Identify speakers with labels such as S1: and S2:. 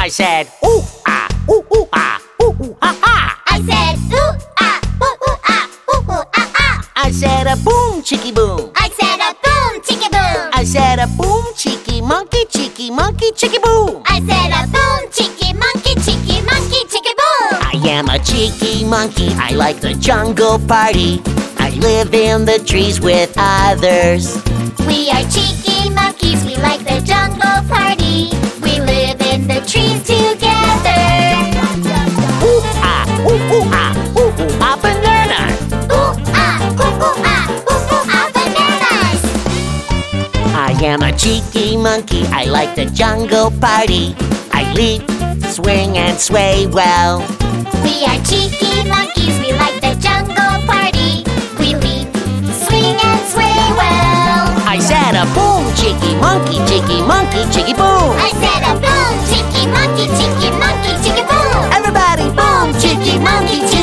S1: I said, ooh, ah, ooh, ooh, ah, ooh, ooh, ah, ah.
S2: I said, ooh, ah, ooh, ooh, ah, ooh, ooh, ah, ah.
S1: I said a boom, chicky boom.
S2: I said a boom, chicky boom.
S1: I said a boom, chicky monkey, chicky boom.
S2: I said a boom, chicky monkey, chicky boom.
S1: I am a cheeky monkey, I like the jungle party. I live in the trees with others.
S2: We are cheeky monkeys, we like the jungle party. We live in the trees together.
S1: Ooh, ah, ooh, ooh, ah, ooh, ooh, ah, banana.
S2: Ooh, ah, ooh, ooh, ah, ooh, ooh, ah, bananas.
S1: I am a cheeky monkey, I like the jungle party. I leap, swing, and sway well.
S2: We are cheeky monkeys, we like the jungle party. We leap, swing, and sway well.
S1: I said a boom, chicky monkey, chicky boom.
S2: I said a boom, chicky monkey, chicky boom.
S1: Everybody boom,
S2: Chicky monkey,